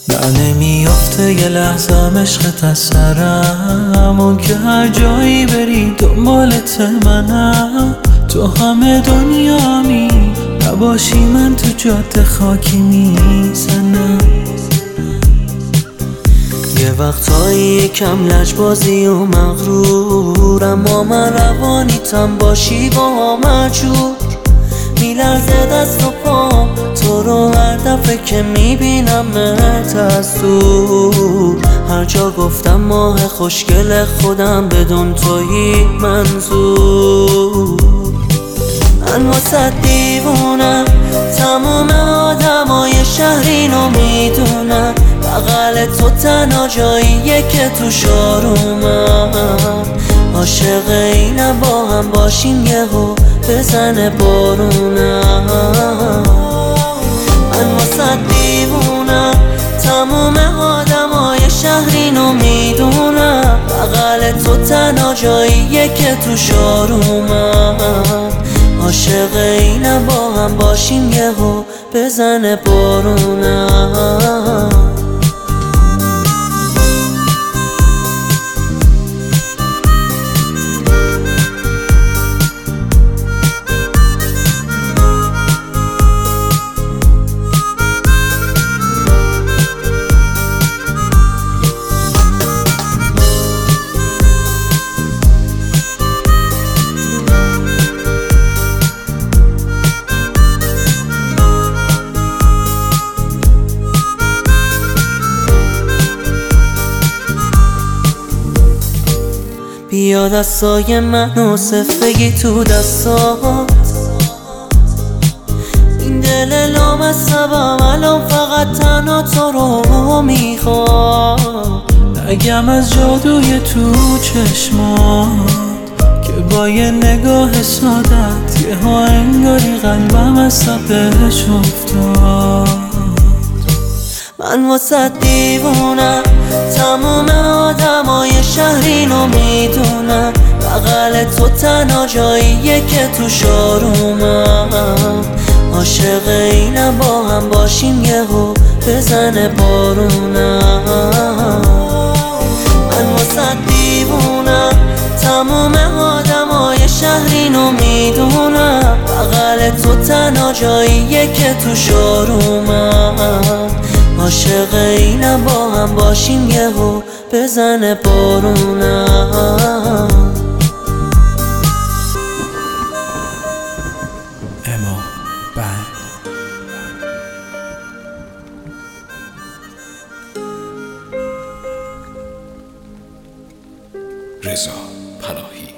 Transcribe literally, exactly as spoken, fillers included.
نه نمیافته یه لحظه عشقت از سرم، اون که هر جایی بری دنبالت منم. تو همه دنیامی نباشی من تو جاده خاکی میزنم. یه وقتایی یکم لجبازی و مغرورم، اما من روانیتم باشی با مجبور. میلرزه دست و پام تو رو هر دفعه که میبینم مهت از دور. هر جا گفتم ماه خوشگل خودم بدون تویی منظور. من واسه دیوونم، تموم آدمای شهر اینو میدونم. بغل تو تنها جاییه که تو شارومم. عاشق اینم با هم باشیم یهو بزنه بارونم. من واسه دیوونم، تموم آدمای شهر اینو میدونم. بغل تو تنها جاییه که تو شارومم. عاشق اینم با هم باشیم یهو بزنه بارونم. بیا دستای من و صفگی تو دستات. این دل لامصبم الان فقط تنها تو رو میخواد. نگم از جادوی تو چشمات که با یه نگاه سادت یه ها انگاری قلبم از تپش افتاد. من واسه دیوونم، تموم آدمای شهر اینو میدونم. بغل تو تنها جاییه که تو شارومم. عاشق اینم با هم باشیم یهو بزنه بارونم. من واسه دیوونم، تموم آدمای شهر اینو میدونم. بغل تو تنها جاییه که تو شارومم. عاشق اینم با هم باشیم یهو بزنه بارونم. اما بند رضا پناهی.